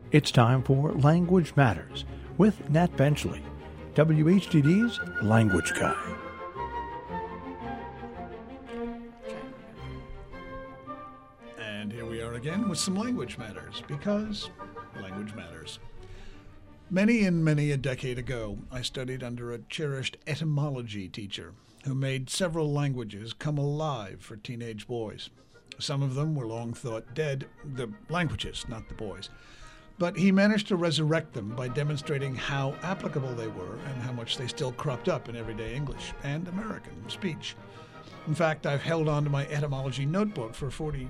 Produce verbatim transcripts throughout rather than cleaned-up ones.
It's time for Language Matters with Nat Benchley, W H D D's Language Guy. And here we are again with some Language Matters, because language matters. Many and many a decade ago, I studied under a cherished etymology teacher who made several languages come alive for teenage boys. Some of them were long thought dead, the languages, not the boys. But he managed to resurrect them by demonstrating how applicable they were and how much they still cropped up in everyday English and American speech. In fact, I've held on to my etymology notebook for forty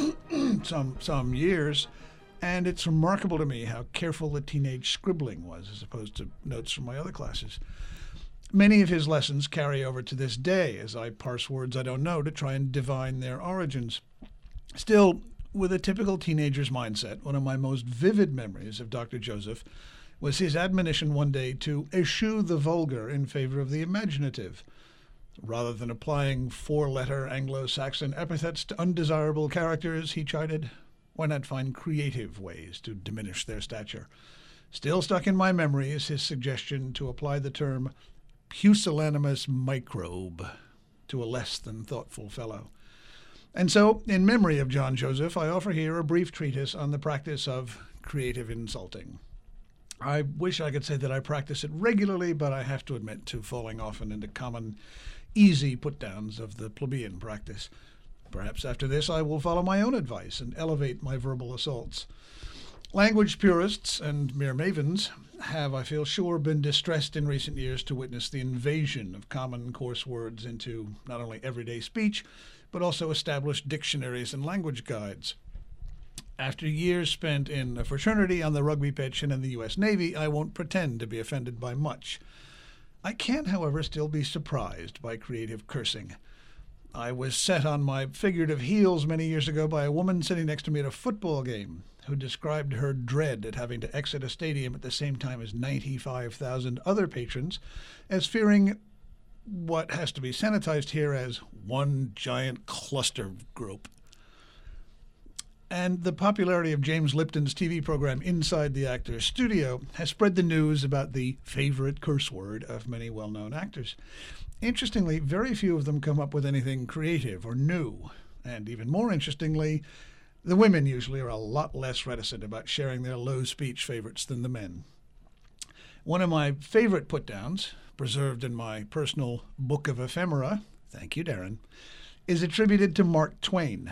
some some years, and it's remarkable to me how careful the teenage scribbling was as opposed to notes from my other classes. Many of his lessons carry over to this day as I parse words I don't know to try and divine their origins. Still, with a typical teenager's mindset, one of my most vivid memories of Doctor Joseph was his admonition one day to eschew the vulgar in favor of the imaginative. Rather than applying four-letter Anglo-Saxon epithets to undesirable characters, he chided, why not find creative ways to diminish their stature? Still stuck in my memory is his suggestion to apply the term pusillanimous microbe to a less than thoughtful fellow. And so, in memory of John Joseph, I offer here a brief treatise on the practice of creative insulting. I wish I could say that I practice it regularly, but I have to admit to falling often into common, easy put-downs of the plebeian practice. Perhaps after this I will follow my own advice and elevate my verbal assaults. Language purists and mere mavens have, I feel sure, been distressed in recent years to witness the invasion of common coarse words into not only everyday speech, but also established dictionaries and language guides. After years spent in a fraternity, on the rugby pitch, and in the U S Navy, I won't pretend to be offended by much. I can, however, still be surprised by creative cursing. I was set on my figurative heels many years ago by a woman sitting next to me at a football game who described her dread at having to exit a stadium at the same time as ninety-five thousand other patrons as fearing what has to be sanitized here as one giant cluster grope. And the popularity of James Lipton's T V program Inside the Actor's Studio has spread the news about the favorite curse word of many well-known actors. Interestingly, very few of them come up with anything creative or new. And even more interestingly, the women usually are a lot less reticent about sharing their low speech favorites than the men. One of my favorite put-downs, preserved in my personal book of ephemera, thank you, Darren, is attributed to Mark Twain.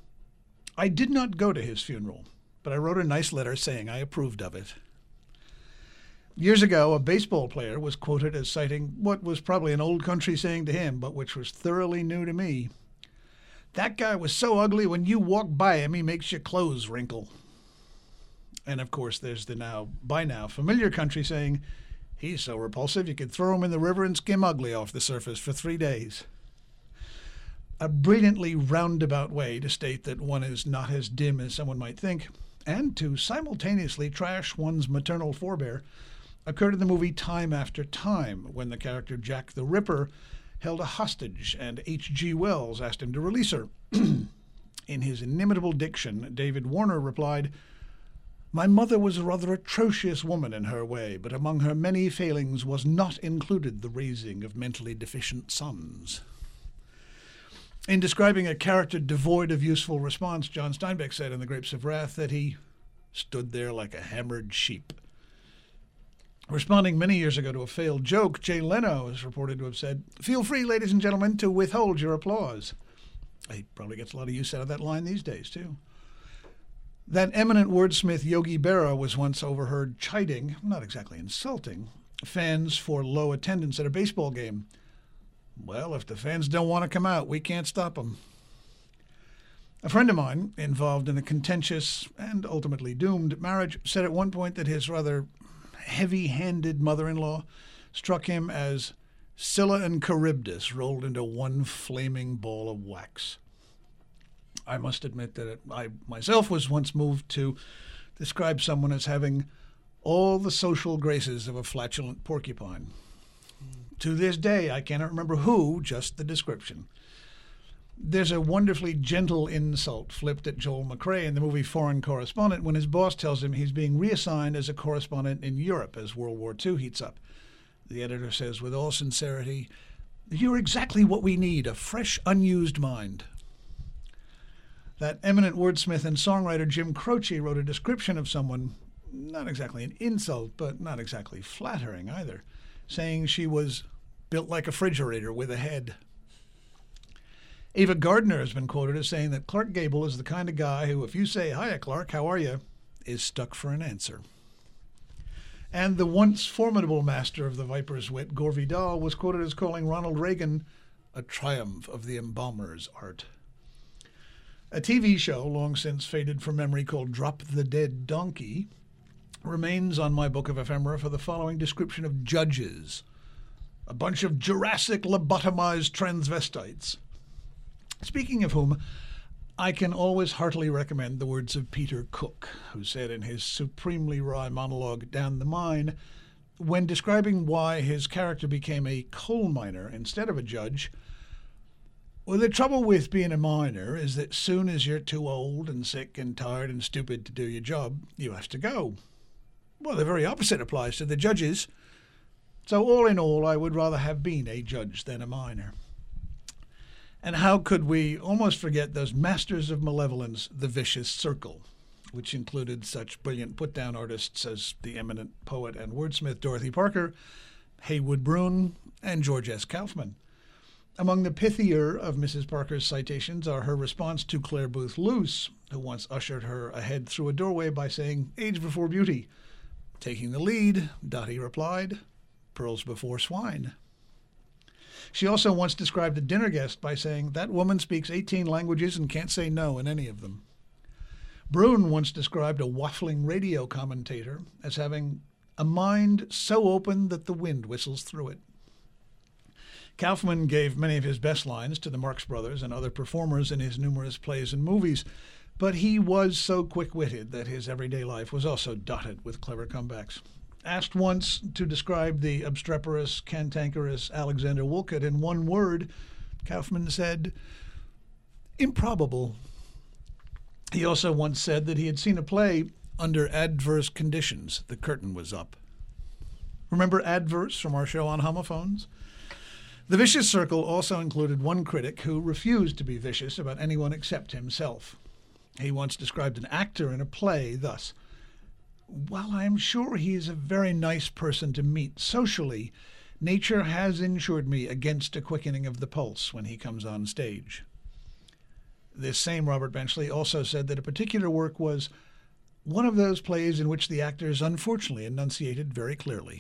I did not go to his funeral, but I wrote a nice letter saying I approved of it. Years ago, a baseball player was quoted as citing what was probably an old country saying to him, but which was thoroughly new to me. That guy was so ugly when you walk by him, he makes your clothes wrinkle. And of course, there's the now, by now, familiar country saying, he's so repulsive you could throw him in the river and skim ugly off the surface for three days. A brilliantly roundabout way to state that one is not as dim as someone might think, and to simultaneously trash one's maternal forebear, occurred in the movie Time After Time, when the character Jack the Ripper held a hostage and H G Wells asked him to release her. In his inimitable diction, David Warner replied, "My mother was a rather atrocious woman in her way, but among her many failings was not included the raising of mentally deficient sons." In describing a character devoid of useful response, John Steinbeck said in The Grapes of Wrath that he stood there like a hammered sheep. Responding many years ago to a failed joke, Jay Leno is reported to have said, "Feel free, ladies and gentlemen, to withhold your applause." He probably gets a lot of use out of that line these days, too. That eminent wordsmith Yogi Berra was once overheard chiding, not exactly insulting, fans for low attendance at a baseball game. Well, if the fans don't want to come out, we can't stop them. A friend of mine, involved in a contentious and ultimately doomed marriage, said at one point that his rather heavy-handed mother-in-law struck him as Scylla and Charybdis rolled into one flaming ball of wax. I must admit that it, I myself was once moved to describe someone as having all the social graces of a flatulent porcupine. To this day, I cannot remember who, just the description. There's a wonderfully gentle insult flipped at Joel McCrea in the movie Foreign Correspondent when his boss tells him he's being reassigned as a correspondent in Europe as World War Two heats up. The editor says with all sincerity, "You're exactly what we need, a fresh, unused mind." That eminent wordsmith and songwriter Jim Croce wrote a description of someone, not exactly an insult, but not exactly flattering either, saying she was built like a refrigerator with a head. Ava Gardner has been quoted as saying that Clark Gable is the kind of guy who, if you say, "Hiya, Clark, how are you?" is stuck for an answer. And the once formidable master of the Viper's wit, Gore Vidal, was quoted as calling Ronald Reagan a triumph of the embalmer's art. A T V show long since faded from memory called Drop the Dead Donkey remains on my book of ephemera for the following description of judges: a bunch of Jurassic lobotomized transvestites. Speaking of whom, I can always heartily recommend the words of Peter Cook, who said in his supremely wry monologue, Down the Mine, when describing why his character became a coal miner instead of a judge, "Well, the trouble with being a miner is that soon as you're too old and sick and tired and stupid to do your job, you have to go. Well, the very opposite applies to the judges. So all in all, I would rather have been a judge than a miner." And how could we almost forget those masters of malevolence, the Vicious Circle, which included such brilliant put-down artists as the eminent poet and wordsmith Dorothy Parker, Heywood Broun, and George S. Kaufman. Among the pithier of Missus Parker's citations are her response to Claire Booth Luce, who once ushered her ahead through a doorway by saying, "Age before beauty." Taking the lead, Dottie replied, "Pearls before swine." She also once described a dinner guest by saying, "That woman speaks eighteen languages and can't say no in any of them." Broun once described a waffling radio commentator as having a mind so open that the wind whistles through it. Kaufman gave many of his best lines to the Marx Brothers and other performers in his numerous plays and movies, but he was so quick-witted that his everyday life was also dotted with clever comebacks. Asked once to describe the obstreperous, cantankerous Alexander Wolcott in one word, Kaufman said, "Improbable." He also once said that he had seen a play under adverse conditions. The curtain was up. Remember Adverse from our show on homophones? The Vicious Circle also included one critic who refused to be vicious about anyone except himself. He once described an actor in a play thus, "While I am sure he is a very nice person to meet socially, nature has insured me against a quickening of the pulse when he comes on stage." This same Robert Benchley also said that a particular work was one of those plays in which the actors unfortunately enunciated very clearly.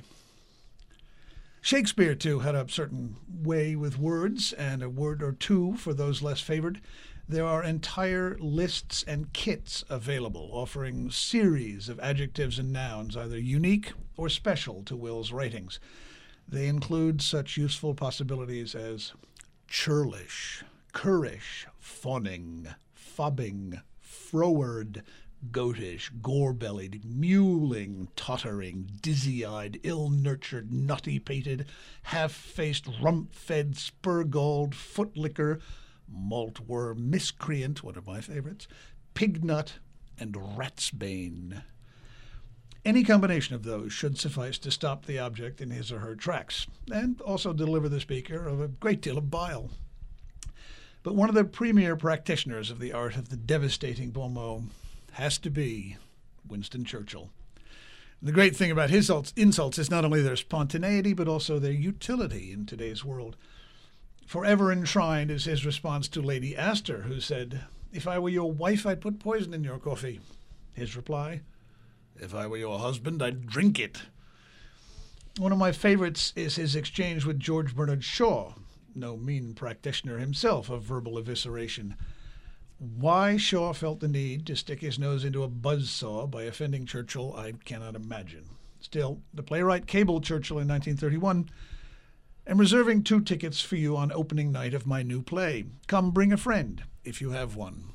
Shakespeare, too, had a certain way with words, and a word or two for those less favored. There are entire lists and kits available offering series of adjectives and nouns, either unique or special to Will's writings. They include such useful possibilities as churlish, currish, fawning, fobbing, froward, goatish, gore-bellied, mewling, tottering, dizzy-eyed, ill-nurtured, nutty-pated, half-faced, rump-fed, spur-galled, foot-licker, malt-worm, miscreant, one of my favorites, pignut, and ratsbane. Any combination of those should suffice to stop the object in his or her tracks, and also deliver the speaker of a great deal of bile. But one of the premier practitioners of the art of the devastating bon mot has to be Winston Churchill. The great thing about his insults is not only their spontaneity, but also their utility in today's world. Forever enshrined is his response to Lady Astor, who said, "If I were your wife, I'd put poison in your coffee." His reply, "If I were your husband, I'd drink it." One of my favorites is his exchange with George Bernard Shaw, no mean practitioner himself of verbal evisceration. Why Shaw felt the need to stick his nose into a buzzsaw by offending Churchill, I cannot imagine. Still, the playwright cabled Churchill in nineteen thirty-one, "I'm reserving two tickets for you on opening night of my new play. Come bring a friend, if you have one."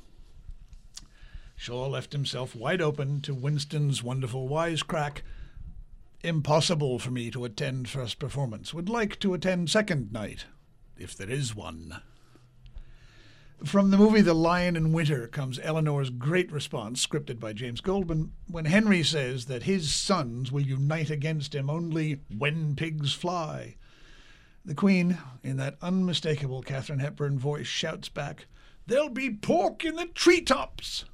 Shaw left himself wide open to Winston's wonderful wisecrack. "Impossible for me to attend first performance. Would like to attend second night, if there is one." From the movie The Lion in Winter comes Eleanor's great response, scripted by James Goldman, when Henry says that his sons will unite against him only when pigs fly. The Queen, in that unmistakable Katharine Hepburn voice, shouts back, "There'll be pork in the treetops!"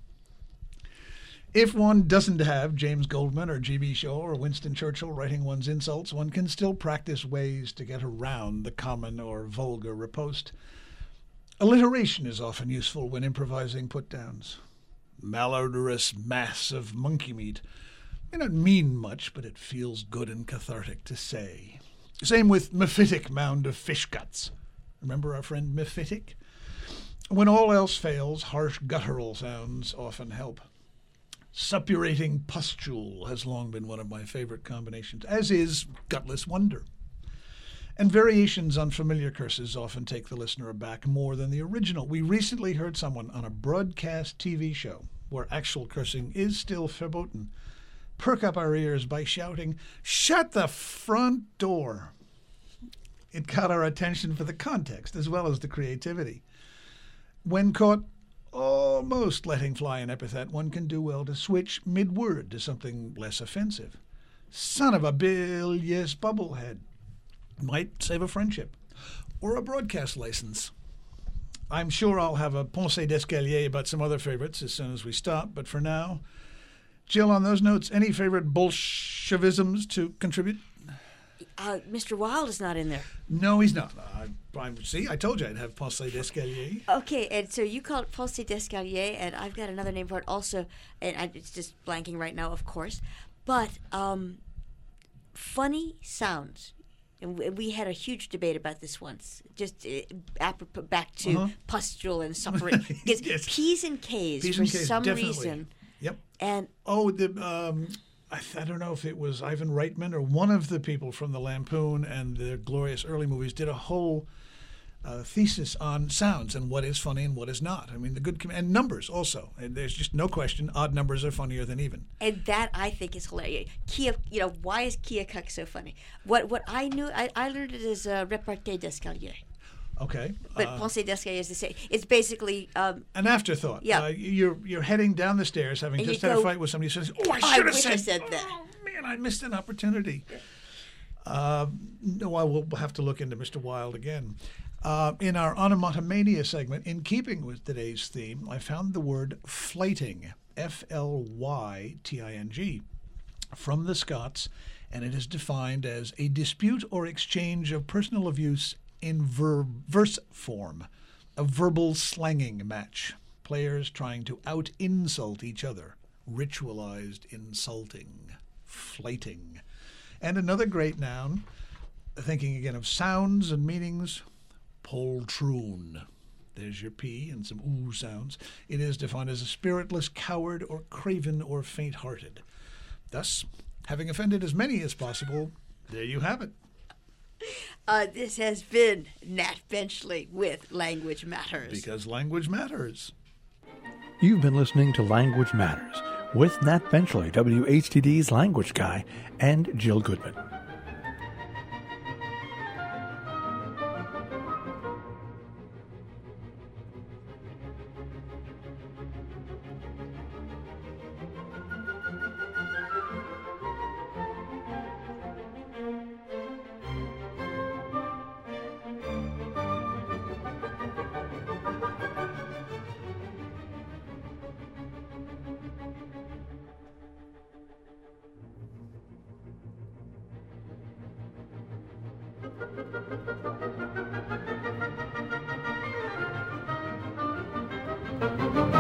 If one doesn't have James Goldman or G B Shaw or Winston Churchill writing one's insults, one can still practice ways to get around the common or vulgar riposte. Alliteration is often useful when improvising put-downs. Malodorous mass of monkey meat may not mean much, but it feels good and cathartic to say. Same with mephitic mound of fish guts. Remember our friend Mephitic? When all else fails, harsh guttural sounds often help. Suppurating pustule has long been one of my favorite combinations, as is gutless wonder. And variations on familiar curses often take the listener aback more than the original. We recently heard someone on a broadcast T V show where actual cursing is still verboten perk up our ears by shouting, "Shut the front door!" It caught our attention for the context as well as the creativity. When caught almost letting fly an epithet, one can do well to switch mid-word to something less offensive. "Son of a bilious bubblehead" might save a friendship or a broadcast license. I'm sure I'll have a pensée d'escalier about some other favorites as soon as we stop, but for now, Jill, on those notes, any favorite Bolshevisms to contribute? Uh, Mister Wilde is not in there. No, he's not. I, I see, I told you I'd have pensée d'escalier. Okay, and so you call it pensée d'escalier, and I've got another name for it also, and I, it's just blanking right now, of course. But um, funny sounds. And we had a huge debate about this once, just uh, apropos back to uh-huh. pustule and suffering. Because yes. P's and K's, P's for and K's, some definitely. reason. Yep. And oh, the um, I, I don't know if it was Ivan Reitman or one of the people from the Lampoon and the glorious early movies did a whole uh, thesis on sounds and what is funny and what is not. I mean, the good com- and numbers also. And there's just no question, odd numbers are funnier than even. And that I think is hilarious. Kia, you know, why is Keokuk so funny? What what I knew, I, I learned it as a repartee d'escalier. Okay. But uh, pensée d'escalier is the same. It's basically um, an afterthought. Yeah. Uh, you're you're heading down the stairs, having and just had go, a fight with somebody who says, "Oh, I I should have wish said, I said that." Oh man, I missed an opportunity. Uh, no, I will have to look into Mister Wilde again. Uh, in our Onomatopoeia segment, in keeping with today's theme, I found the word flyting, F L Y T I N G, from the Scots, and it is defined as a dispute or exchange of personal abuse in ver- verse form, a verbal slanging match, players trying to out-insult each other, ritualized insulting, flyting. And another great noun, thinking again of sounds and meanings, poltroon. There's your P and some ooh sounds. It is defined as a spiritless coward or craven or faint-hearted. Thus, having offended as many as possible, there you have it. Uh, this has been Nat Benchley with Language Matters. Because language matters. You've been listening to Language Matters with Nat Benchley, W H T D's language guy, and Jill Goodman. Thank you.